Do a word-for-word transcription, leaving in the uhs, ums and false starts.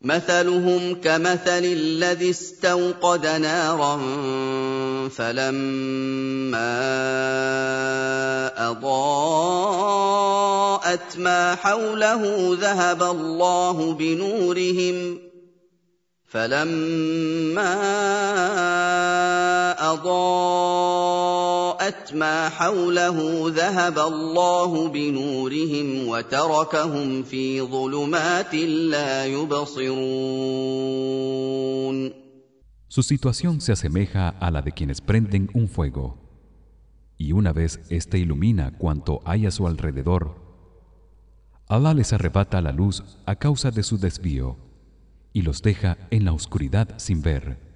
مثلهم كمثل الذي استوقد نارا فلما أضاءت ما حوله ذهب الله بنورهم فلما أضاءت ما حوله ذهب الله بنورهم وتركهم في ظلمات لا يبصرون. Su situación se asemeja a la de quienes prenden un fuego y una vez éste ilumina cuanto hay a su alrededor, Allah les arrebata la luz a causa de su desvío y los deja en la oscuridad sin ver.